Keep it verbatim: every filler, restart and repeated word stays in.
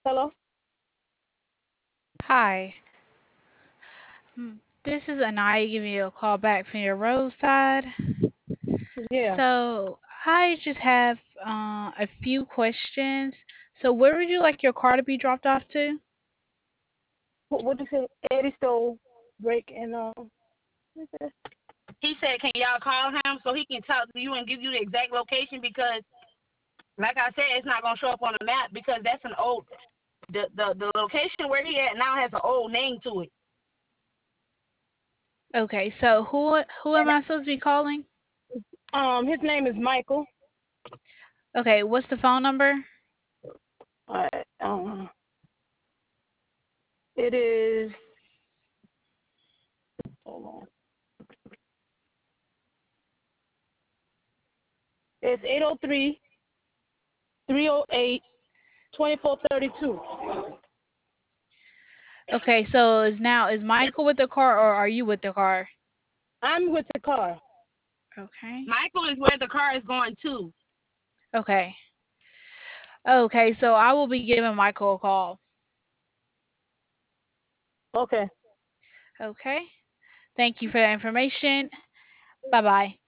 Hello? Hi. Hmm, This is Anaya giving you a call back from your roadside. Yeah. So I just have uh, a few questions. So where would you like your car to be dropped off to? What what you say? Eddie stole break and um what's that? He said, can y'all call him so he can talk to you and give you the exact location because, like I said, it's not gonna show up on the map because that's an old the the, the location where he at now has an old name to it. Okay, so who who am And I supposed to be calling? Um his name is Michael. Okay, what's the phone number? Alright, um it is hold on. It's eight oh three, three oh eight, two four three two. Okay, so is now is Michael with the car or are you with the car? I'm with the car. Okay. Michael is where the car is going to. Okay. Okay, so I will be giving Michael a call. Okay. Okay. Thank you for that information. Bye bye.